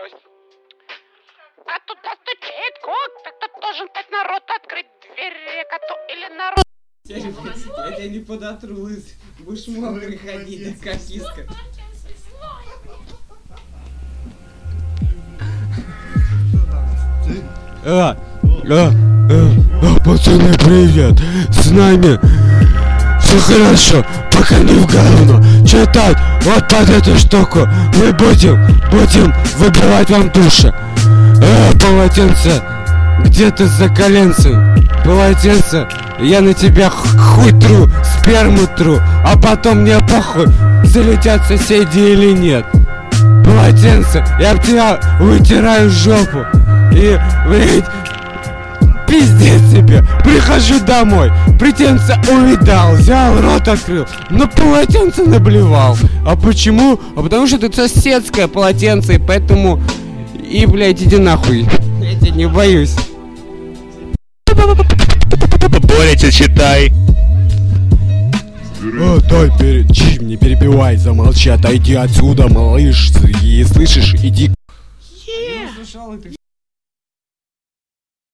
разберусь. А туда стучит кто-то, кто должен дать народ открыть дверь коту или народ. Я тебя не подотру, лыс. Будешь мокрый ходить, как киска. Пацаны, привет! С нами все хорошо, пока не в говно. Читать вот под эту штуку мы будем выбивать вам души. Полотенце где-то за коленцем. Полотенце, я на тебя хуй тру, сперму тру, а потом мне похуй, залетят соседи или нет. Полотенце, я об тебя вытираю жопу и, блядь, пиздец тебе. Прихожу домой, полотенце увидал, взял, рот открыл, но полотенце наблевал. А почему? А потому что это соседское полотенце, и поэтому... И, блядь, иди нахуй. Я тебя не боюсь. Борите, читай. Дай, не перебивай, замолчи, отойди отсюда, малыш. И слышишь, иди.